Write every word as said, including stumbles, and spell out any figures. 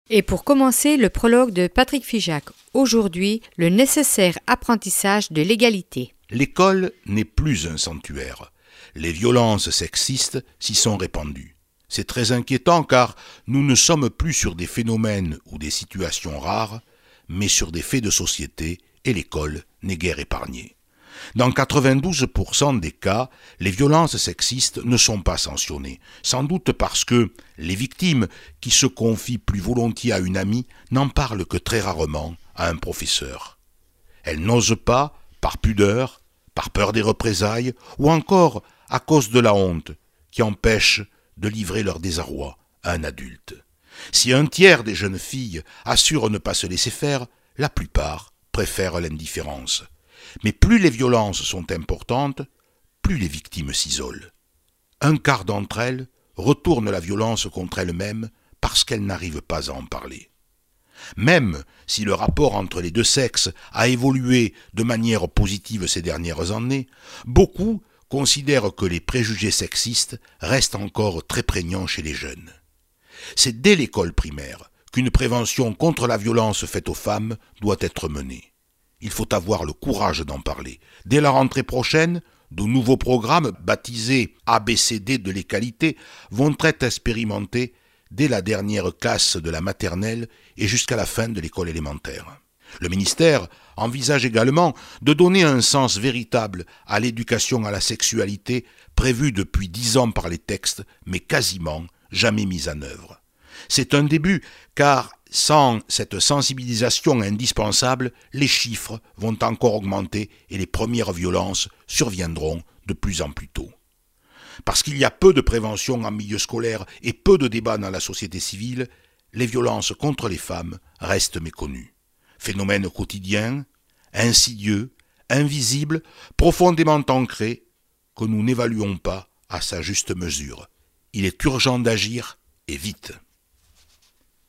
Et pour commencer, le prologue de Patrick Figeac. Aujourd'hui, le nécessaire apprentissage de l'égalité. L'école n'est plus un sanctuaire. Les violences sexistes s'y sont répandues. C'est très inquiétant car nous ne sommes plus sur des phénomènes ou des situations rares, mais sur des faits de société et l'école n'est guère épargnée. Dans quatre-vingt-douze pour cent des cas, les violences sexistes ne sont pas sanctionnées, sans doute parce que les victimes, qui se confient plus volontiers à une amie, n'en parlent que très rarement à un professeur. Elles n'osent pas, par pudeur, par peur des représailles, ou encore à cause de la honte, qui empêche de livrer leur désarroi à un adulte. Si un tiers des jeunes filles assurent ne pas se laisser faire, la plupart préfèrent l'indifférence. Mais plus les violences sont importantes, plus les victimes s'isolent. Un quart d'entre elles retournent la violence contre elles-mêmes parce qu'elles n'arrivent pas à en parler. Même si le rapport entre les deux sexes a évolué de manière positive ces dernières années, beaucoup considèrent que les préjugés sexistes restent encore très prégnants chez les jeunes. C'est dès l'école primaire qu'une prévention contre la violence faite aux femmes doit être menée. Il faut avoir le courage d'en parler. Dès la rentrée prochaine, de nouveaux programmes baptisés A B C D de l'égalité vont être expérimentés dès la dernière classe de la maternelle et jusqu'à la fin de l'école élémentaire. Le ministère envisage également de donner un sens véritable à l'éducation à la sexualité prévue depuis dix ans par les textes, mais quasiment jamais mise en œuvre. C'est un début, car sans cette sensibilisation indispensable, les chiffres vont encore augmenter et les premières violences surviendront de plus en plus tôt. Parce qu'il y a peu de prévention en milieu scolaire et peu de débats dans la société civile, les violences contre les femmes restent méconnues. Phénomène quotidien, insidieux, invisible, profondément ancré, que nous n'évaluons pas à sa juste mesure. Il est urgent d'agir, et vite.